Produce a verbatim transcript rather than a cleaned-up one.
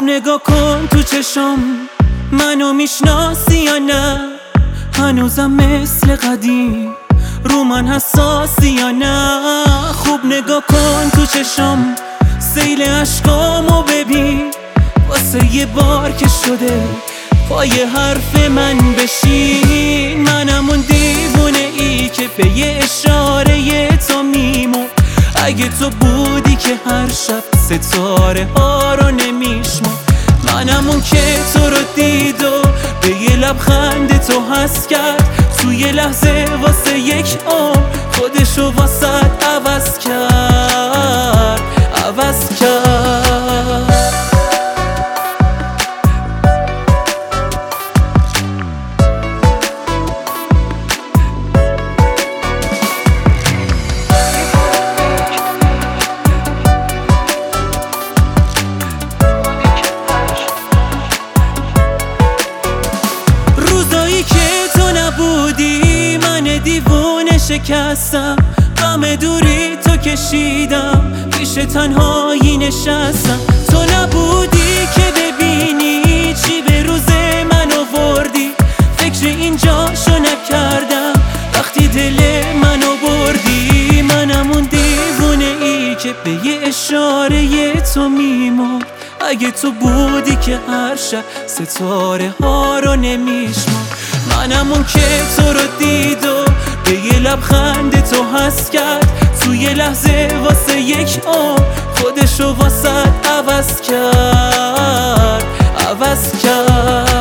نگاه کن تو چشم، منو میشناسی یا نه؟ هنوزم مثل قدیم رو من حساسی یا نه؟ خوب نگاه کن تو چشم، سیل عشقامو ببین، واسه یه بار که شده پای حرف من بشین. منم اون دیوونه ای که به یه اشاره تو میمون، اگه تو بودی که هر شب ستاره ها رو نمیشمون. منم اون که تو رو دید و به یه لبخند تو حس کرد، تو یه لحظه واسه یک عمر خودشو واسه عوض کرد، عوض کرد. دیوونه شکستم، غم دوری تو کشیدم، پیش تنهایی نشستم. تو نبودی که ببینی چی به روز من آوردی، فکر اینجاشو نکردم وقتی دل منو بردی. منم اون دیوونه ای که به یه اشاره تو میمرد، اگه تو بودی که هر شب ستاره ها رو نمیشمرد. منم اون که تو رو دید و به یه لبخند تو حس کرد، تو یه لحظه واسه یک عمر خودشو واسه عوض کرد، عوض کرد.